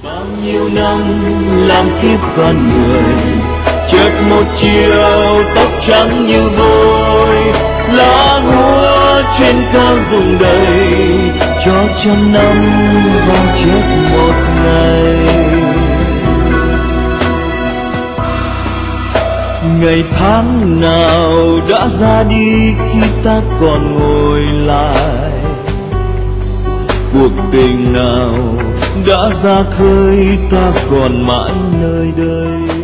Bao nhiêu năm làm kiếp con người, chợt một chiều tóc trắng như vôi, lá úa trên cao rụng đầy, cho trăm năm vong chết một ngày. Ngày tháng nào đã ra đi khi ta còn ngồi lại, cuộc tình nào đã ra khơi ta còn mãi nơi đây.